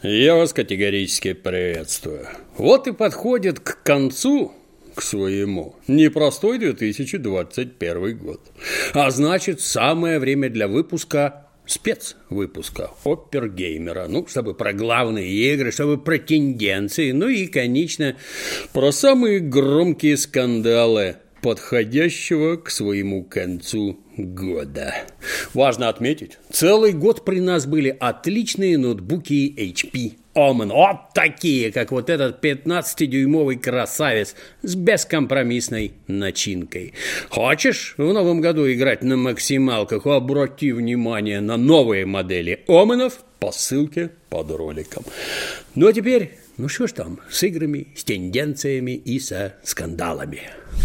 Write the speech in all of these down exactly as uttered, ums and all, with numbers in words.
Я вас категорически приветствую. Вот и подходит к концу, к своему, непростой две тысячи двадцать первый год. А значит, самое время для выпуска, спецвыпуска Оппергеймера. Ну, чтобы про главные игры, чтобы про тенденции, ну и, конечно, про самые громкие скандалы подходящего к своему концу года. Важно отметить, целый год при нас были отличные ноутбуки эйч пи Omen. Вот такие, как вот этот пятнадцатидюймовый красавец с бескомпромиссной начинкой. Хочешь в новом году играть на максималках? Обрати внимание на новые модели Оменов по ссылке под роликом. Ну а теперь, ну что ж там, с играми, с тенденциями и со скандалами.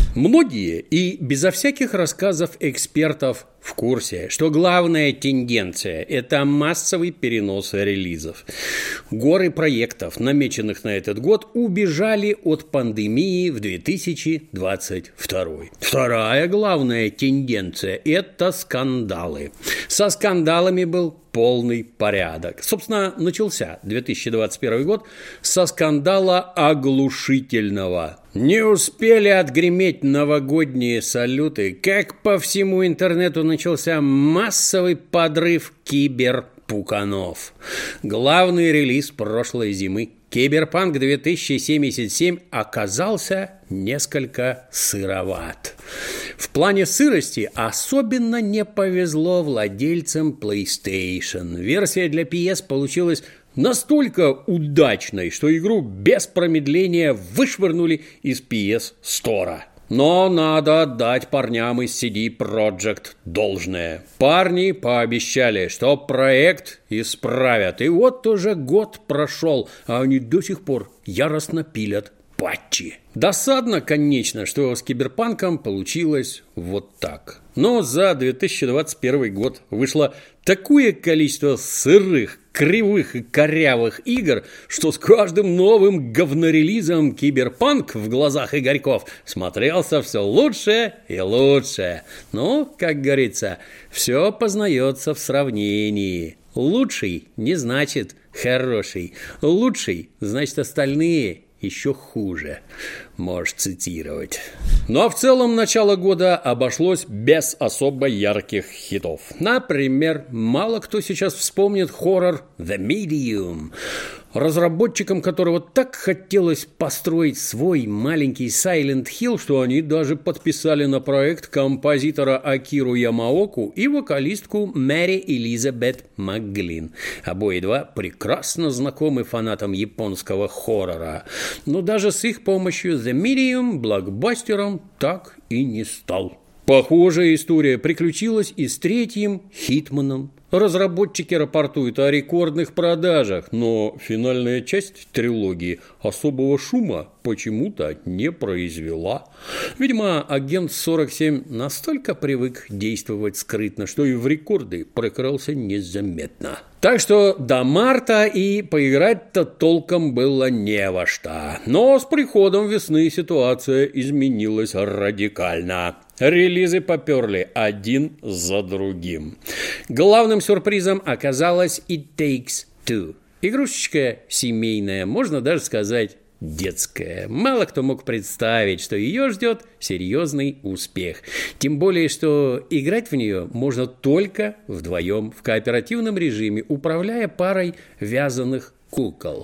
Многие и безо всяких рассказов экспертов в курсе, что главная тенденция – это массовый перенос релизов. Горы проектов, намеченных на этот год, убежали от пандемии в две тысячи двадцать второй. Вторая главная тенденция – это скандалы. Со скандалами был полный порядок. Собственно, начался две тысячи двадцать первый год со скандала оглушительного. Не успели отгреметь новогодние салюты, как по всему интернету начался массовый подрыв киберпуканов. Главный релиз прошлой зимы, Киберпанк две тысячи семьдесят семь, оказался несколько сыроват. В плане сырости особенно не повезло владельцам PlayStation. Версия для пи эс получилась настолько удачной, что игру без промедления вышвырнули из пи эс Store. Но надо отдать парням из си ди Projekt должное. Парни пообещали, что проект исправят. И вот уже год прошел, а они до сих пор яростно пилят патчи. Досадно, конечно, что с Киберпанком получилось вот так. Но за две тысячи двадцать первый год вышло такое количество сырых, кривых и корявых игр, что с каждым новым говнорелизом Киберпанк в глазах игорьков смотрелся все лучше и лучше. Но, как говорится, все познается в сравнении. Лучший не значит хороший. Лучший значит остальные еще хуже, можешь цитировать. Но в целом начало года обошлось без особо ярких хитов. Например, мало кто сейчас вспомнит хоррор The Medium, разработчикам которого так хотелось построить свой маленький Silent Hill, что они даже подписали на проект композитора Акиру Ямаоку и вокалистку Мэри Элизабет МакГлин. Обои два прекрасно знакомы фанатам японского хоррора. Но даже с их помощью The Medium блокбастером так и не стал. Похожая история приключилась и с третьим Хитманом. Разработчики рапортуют о рекордных продажах, но финальная часть трилогии особого шума почему-то не произвела. Видимо, агент сорок семь настолько привык действовать скрытно, что и в рекорды прокрался незаметно. Так что до марта и поиграть-то толком было не во что. Но с приходом весны ситуация изменилась радикально. Релизы поперли один за другим. Главным сюрпризом оказалась It Takes Two. Игрушечка семейная, можно даже сказать детская. Мало кто мог представить, что ее ждет серьезный успех. Тем более, что играть в нее можно только вдвоем в кооперативном режиме, управляя парой вязаных кукол.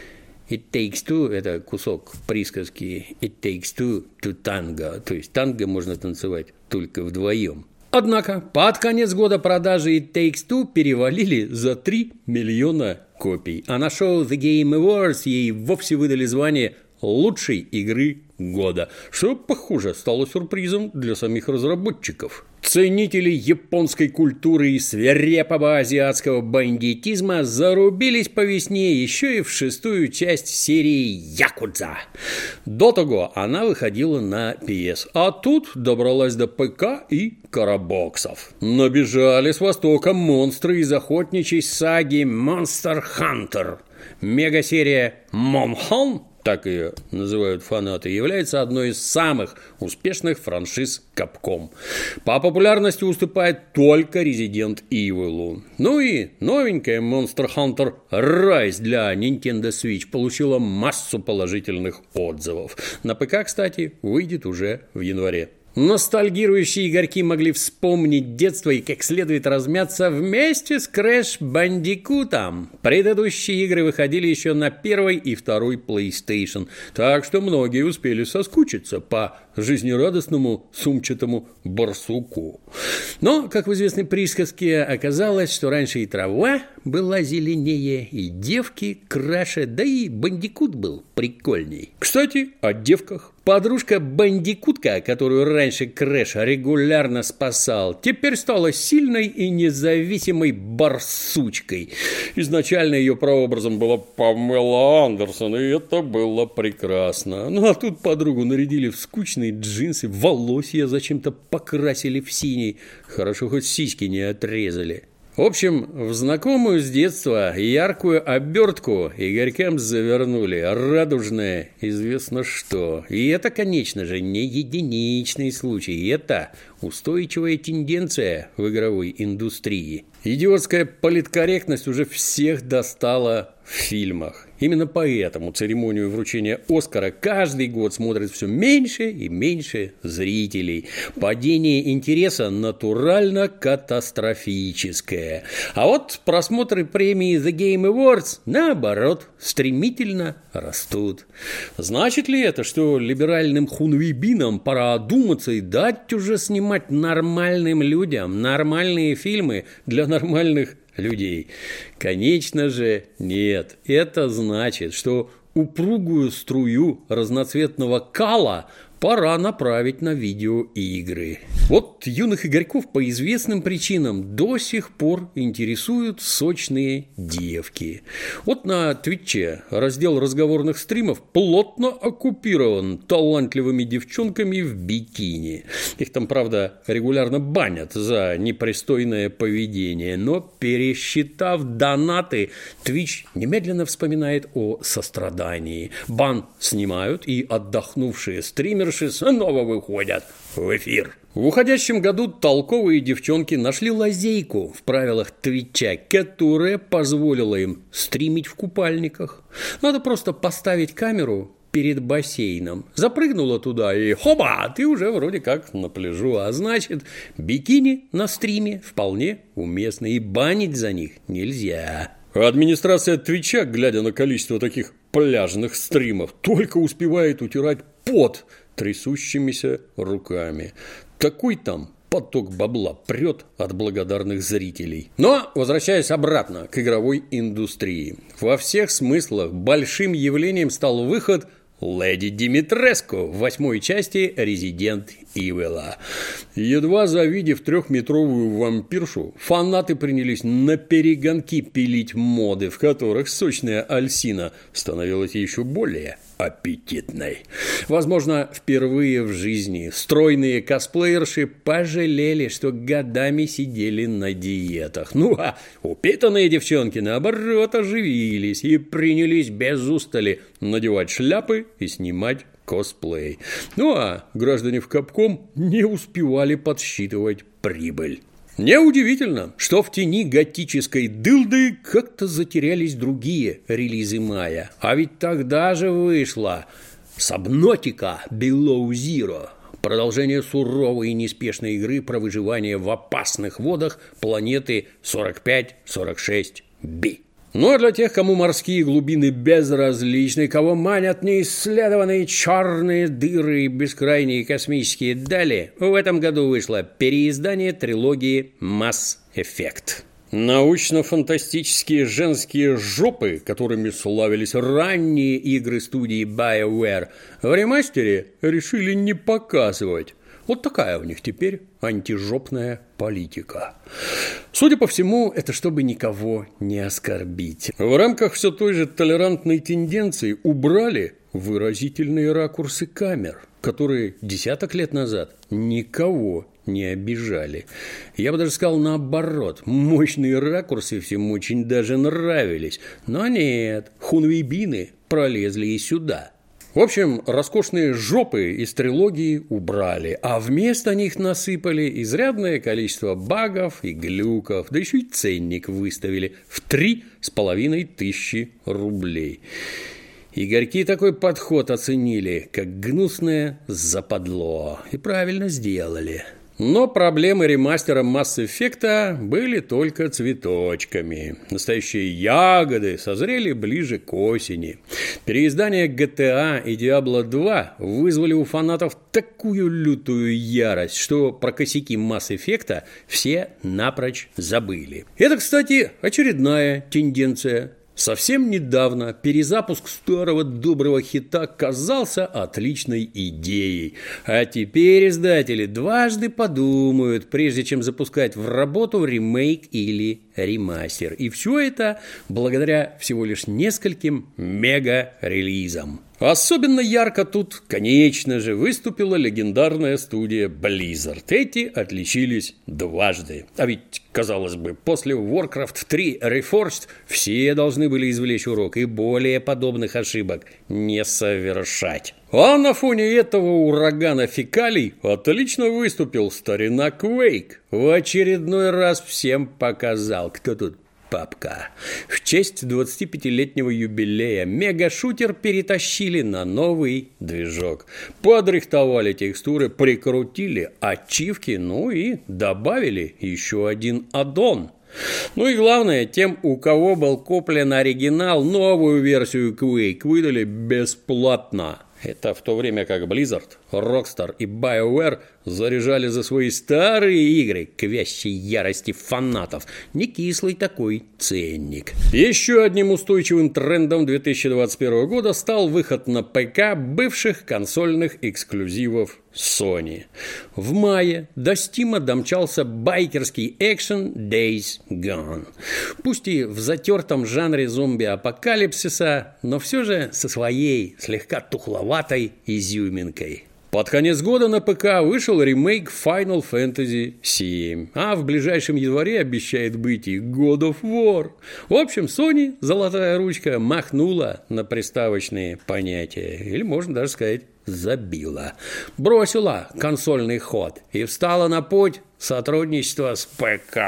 It takes two – это кусок присказки It takes two to tango, то есть танго можно танцевать только вдвоем. Однако под конец года продажи It Takes Two перевалили за три миллиона копий, а на шоу The Game Awards ей вовсе выдали звание лучшей игры года, что, похоже, стало сюрпризом для самих разработчиков. Ценители японской культуры и свирепого азиатского бандитизма зарубились по весне еще и в шестую часть серии Якудза. До того она выходила на пи эс, а тут добралась до ПК и карабоксов. Набежали с востока монстры из охотничьей саги Monster Hunter. Мегасерия Монхан так ее называют фанаты, является одной из самых успешных франшиз Capcom. По популярности уступает только Resident Evil. Ну и новенькая Monster Hunter Rise для Nintendo Switch получила массу положительных отзывов. На ПК, кстати, выйдет уже в январе. Ностальгирующие игорьки могли вспомнить детство и как следует размяться вместе с Crash Bandicoo'ом. Предыдущие игры выходили еще на первой и второй PlayStation, так что многие успели соскучиться по жизнерадостному сумчатому барсуку. Но, как в известной присказке, оказалось, что раньше и трава была зеленее, и девки краше, да и Бандикут был прикольней. Кстати, о девках. Подружка Бандикутка, которую раньше Крэш регулярно спасал, теперь стала сильной и независимой барсучкой. Изначально ее прообразом была Памела Андерсон, и это было прекрасно. Ну а тут подругу нарядили в скучные джинсы, волосья зачем-то покрасили в синий. Хорошо, хоть сиськи не отрезали. В общем, в знакомую с детства яркую обертку игорькам завернули радужное известно что. И это, конечно же, не единичный случай. Это устойчивая тенденция в игровой индустрии. Идиотская политкорректность уже всех достала в фильмах. Именно поэтому церемонию вручения Оскара каждый год смотрит все меньше и меньше зрителей. Падение интереса натурально катастрофическое. А вот просмотры премии The Game Awards, наоборот, стремительно растут. Значит ли это, что либеральным хунвейбинам пора одуматься и дать уже снимать нормальным людям нормальные фильмы для нормальных людей? Конечно же, нет. Это значит, что упругую струю разноцветного кала пора направить на видеоигры. Вот юных игорьков по известным причинам до сих пор интересуют сочные девки. Вот на Твиче раздел разговорных стримов плотно оккупирован талантливыми девчонками в бикини. Их там, правда, регулярно банят за непристойное поведение, но, пересчитав донаты, Twitch немедленно вспоминает о сострадании. Бан снимают, и отдохнувшие стримерши снова выходят в эфир. В уходящем году толковые девчонки нашли лазейку в правилах Твича, которая позволила им стримить в купальниках. Надо просто поставить камеру перед бассейном. Запрыгнула туда и хоба, ты уже вроде как на пляжу. А значит, бикини на стриме вполне уместно, и банить за них нельзя. Администрация Твича, глядя на количество таких пляжных стримов, только успевает утирать пот трясущимися руками. Такой там поток бабла прет от благодарных зрителей. Но, возвращаясь обратно к игровой индустрии, во всех смыслах большим явлением стал выход Леди Димитреску в восьмой части Resident Evil. Едва завидев трехметровую вампиршу, фанаты принялись наперегонки пилить моды, в которых сочная Альсина становилась еще более аппетитной. Возможно, впервые в жизни стройные косплеерши пожалели, что годами сидели на диетах. Ну, а упитанные девчонки, наоборот, оживились и принялись без устали надевать шляпы и снимать косплей. Ну, а граждане в Capcom не успевали подсчитывать прибыль. Неудивительно, что в тени готической дылды как-то затерялись другие релизы мая. А ведь тогда же вышла Subnautica Below Zero. Продолжение суровой и неспешной игры про выживание в опасных водах планеты сорок пять сорок шесть би. Ну а для тех, кому морские глубины безразличны, кого манят неисследованные черные дыры и бескрайние космические дали, в этом году вышло переиздание трилогии Mass Effect. Научно-фантастические женские жопы, которыми славились ранние игры студии BioWare, в ремастере решили не показывать. Вот такая у них теперь антижопная политика. Судя по всему, это чтобы никого не оскорбить. В рамках все той же толерантной тенденции убрали выразительные ракурсы камер, которые десяток лет назад никого не обижали. Я бы даже сказал наоборот. Мощные ракурсы всем очень даже нравились. Но нет, хунвейбины пролезли и сюда. В общем, роскошные жопы из трилогии убрали, а вместо них насыпали изрядное количество багов и глюков, да еще и ценник выставили в три с половиной тысячи рублей. Игорьки такой подход оценили, как гнусное западло, и правильно сделали. Но проблемы ремастера Mass Effect были только цветочками. Настоящие ягоды созрели ближе к осени. Переиздания джи ти эй и Diablo два вызвали у фанатов такую лютую ярость, что про косяки Mass Effect все напрочь забыли. Это, кстати, очередная тенденция. Совсем недавно перезапуск старого доброго хита казался отличной идеей. А теперь издатели дважды подумают, прежде чем запускать в работу ремейк или ремастер. И все это благодаря всего лишь нескольким мега-релизам. Особенно ярко тут, конечно же, выступила легендарная студия Blizzard. Эти отличились дважды. А ведь, казалось бы, после Warcraft три Reforged все должны были извлечь урок и более подобных ошибок не совершать. А на фоне этого урагана фекалий отлично выступил старина Quake. В очередной раз всем показал, кто тут папка. В честь двадцатипятилетнего юбилея мега-шутер перетащили на новый движок. Подрихтовали текстуры, прикрутили ачивки, ну и добавили еще один аддон. Ну и главное, тем, у кого был куплен оригинал, новую версию Quake выдали бесплатно. Это в то время как Blizzard, Rockstar и BioWare заряжали за свои старые игры к вящей ярости фанатов не кислый такой ценник. Еще одним устойчивым трендом две тысячи двадцать первого года стал выход на ПК бывших консольных эксклюзивов Sony. В мае до Steam домчался байкерский экшен Days Gone. Пусть и в затертом жанре зомби-апокалипсиса, но все же со своей слегка тухловатой изюминкой. Под конец года на ПК вышел ремейк Final Fantasy семь, а в ближайшем январе обещает быть и God of War. В общем, Sony, золотая ручка, махнула на приставочные понятия, или можно даже сказать, забила. Бросила консольный ход и встала на путь сотрудничества с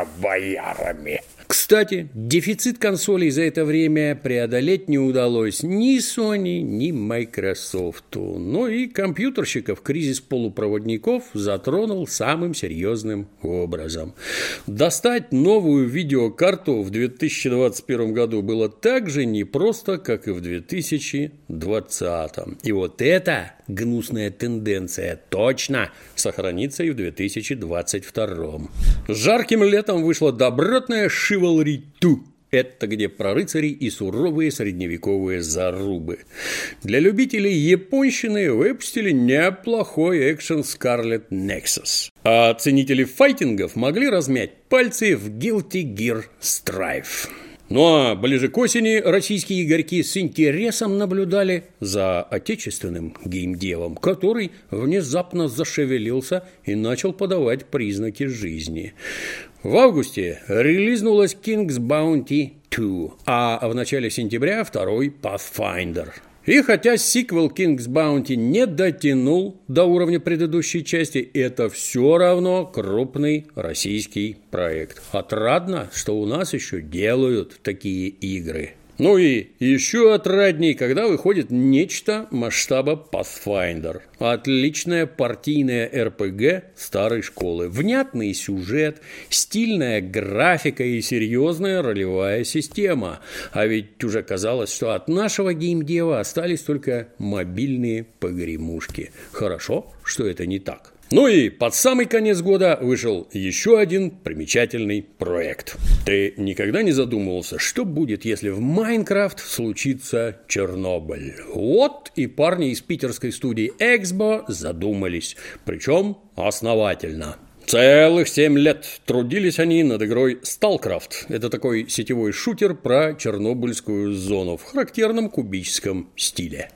ПК-боярами. Кстати, дефицит консолей за это время преодолеть не удалось ни Sony, ни Microsoft. Но и компьютерщиков кризис полупроводников затронул самым серьезным образом. Достать новую видеокарту в две тысячи двадцать первом году было так же непросто, как и в две тысячи двадцатом. И вот эта гнусная тенденция точно сохранится и в две тысячи двадцать втором. Жарким летом вышла добротная Chivalry два. Это где про рыцарей и суровые средневековые зарубы. Для любителей японщины выпустили неплохой экшен Scarlet Nexus. А ценители файтингов могли размять пальцы в Guilty Gear Strive. Ну а ближе к осени российские игорьки с интересом наблюдали за отечественным геймдевом, который внезапно зашевелился и начал подавать признаки жизни. В августе релизнулась King's Bounty два, а в начале сентября второй Pathfinder. И хотя сиквел King's Bounty не дотянул до уровня предыдущей части, это все равно крупный российский проект. Отрадно, что у нас еще делают такие игры. Ну и еще отрадней, когда выходит нечто масштаба Pathfinder. Отличная партийная эр пи джи старой школы. Внятный сюжет, стильная графика и серьезная ролевая система. А ведь уже казалось, что от нашего геймдева остались только мобильные погремушки. Хорошо, что это не так. Ну и под самый конец года вышел еще один примечательный проект. Ты никогда не задумывался, что будет, если в Майнкрафт случится Чернобыль? Вот и парни из питерской студии Эксбо задумались, причем основательно. Целых семь лет трудились они над игрой StarCraft. Это такой сетевой шутер про чернобыльскую зону в характерном кубическом стиле.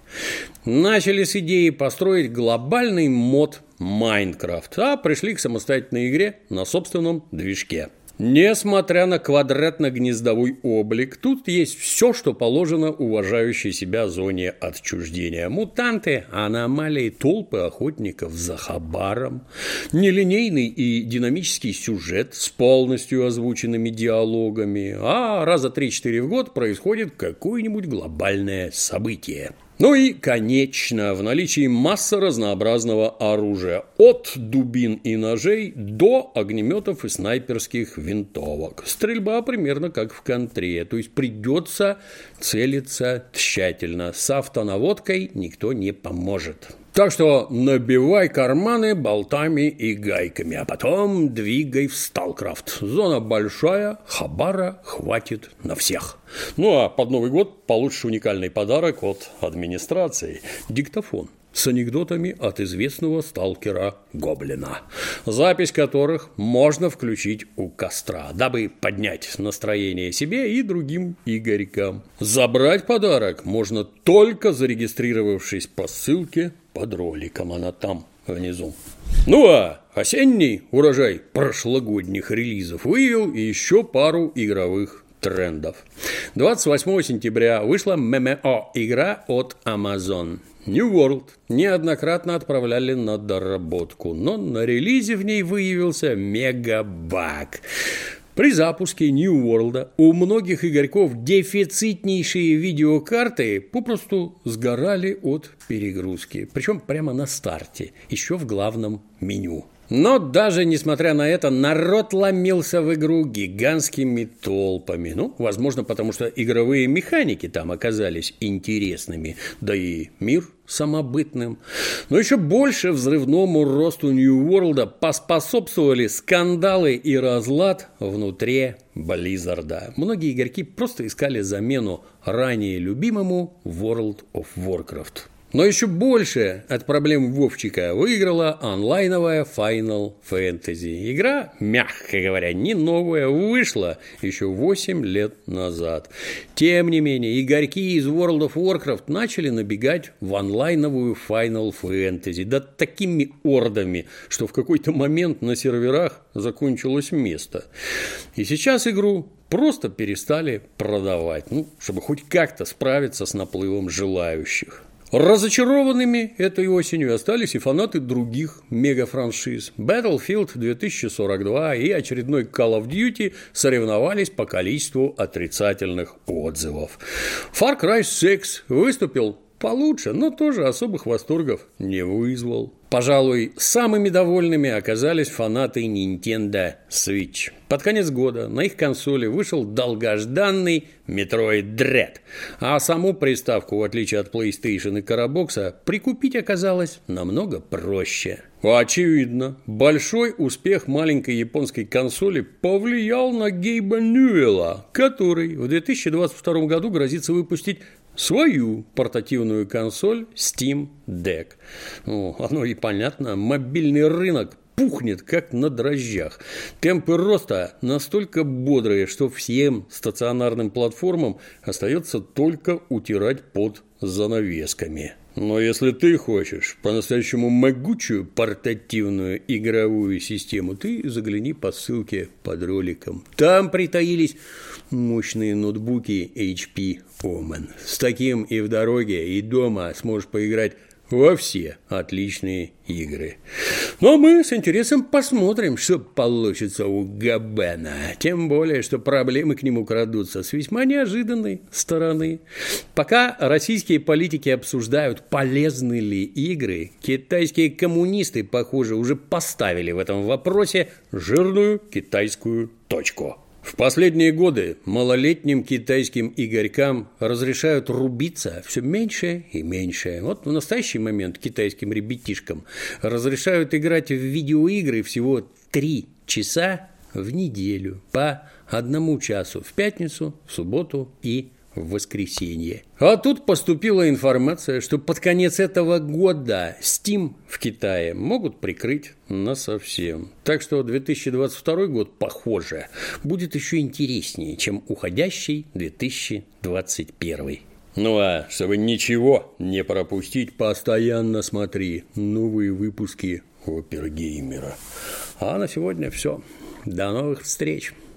Начали с идеи построить глобальный мод Майнкрафт, а пришли к самостоятельной игре на собственном движке. Несмотря на квадратно-гнездовой облик, тут есть все, что положено уважающей себя зоне отчуждения. Мутанты, аномалии, толпы охотников за хабаром, нелинейный и динамический сюжет с полностью озвученными диалогами, а раза три-четыре в год происходит какое-нибудь глобальное событие. Ну и, конечно, в наличии масса разнообразного оружия, от дубин и ножей до огнеметов и снайперских винтовок. Стрельба примерно как в контре, то есть придется целиться тщательно. С автонаводкой никто не поможет. Так что набивай карманы болтами и гайками, а потом двигай в Сталкрафт. Зона большая, хабара хватит на всех. Ну а под Новый год получишь уникальный подарок от администрации – диктофон с анекдотами от известного сталкера Гоблина, запись которых можно включить у костра, дабы поднять настроение себе и другим игорькам. Забрать подарок можно только зарегистрировавшись по ссылке под роликом, она там внизу. Ну а осенний урожай прошлогодних релизов выявил еще пару игровых трендов. двадцать восьмого сентября вышла эм эм о-игра от Amazon. New World неоднократно отправляли на доработку, но на релизе в ней выявился мегабаг. При запуске New World у многих игроков дефицитнейшие видеокарты попросту сгорали от перегрузки. Причем прямо на старте, еще в главном меню. Но даже несмотря на это, народ ломился в игру гигантскими толпами. Ну, возможно, потому что игровые механики там оказались интересными, да и мир самобытным. Но еще больше взрывному росту New World поспособствовали скандалы и разлад внутри Blizzard. Многие игроки просто искали замену ранее любимому World of Warcraft. Но еще больше от проблем Вовчика выиграла онлайновая Final Fantasy. Игра, мягко говоря, не новая, вышла еще восемь лет назад. Тем не менее, игроки из World of Warcraft начали набегать в онлайновую Final Fantasy. Да такими ордами, что в какой-то момент на серверах закончилось место. И сейчас игру просто перестали продавать, ну, чтобы хоть как-то справиться с наплывом желающих. Разочарованными этой осенью остались и фанаты других мегафраншиз. Battlefield две тысячи сорок два и очередной Call of Duty соревновались по количеству отрицательных отзывов. Far Cry шесть выступил получше, но тоже особых восторгов не вызвал. Пожалуй, самыми довольными оказались фанаты Nintendo Switch. Под конец года на их консоли вышел долгожданный Metroid Dread, а саму приставку, в отличие от PlayStation и Карабокса, прикупить оказалось намного проще. Очевидно, большой успех маленькой японской консоли повлиял на Гейба Ньюэлла, который в две тысячи двадцать втором году грозится выпустить свою портативную консоль Steam Deck. Ну, оно и понятно, мобильный рынок пухнет, как на дрожжах. Темпы роста настолько бодрые, что всем стационарным платформам остается только утирать пот занавесками. Но если ты хочешь по-настоящему могучую портативную игровую систему, ты загляни по ссылке под роликом. Там притаились мощные ноутбуки эйч пи Omen. С таким и в дороге, и дома сможешь поиграть во все отличные игры. Но мы с интересом посмотрим, что получится у Габена. Тем более, что проблемы к нему крадутся с весьма неожиданной стороны. Пока российские политики обсуждают, полезны ли игры, китайские коммунисты, похоже, уже поставили в этом вопросе жирную китайскую точку. В последние годы малолетним китайским игорькам разрешают рубиться все меньше и меньше. Вот в настоящий момент китайским ребятишкам разрешают играть в видеоигры всего три часа в неделю по одному часу в пятницу, в субботу и в воскресенье. А тут поступила информация, что под конец этого года Steam в Китае могут прикрыть насовсем. Так что две тысячи двадцать второй год, похоже, будет еще интереснее, чем уходящий две тысячи двадцать первый. Ну а чтобы ничего не пропустить, постоянно смотри новые выпуски Опергеймера. А на сегодня все. До новых встреч!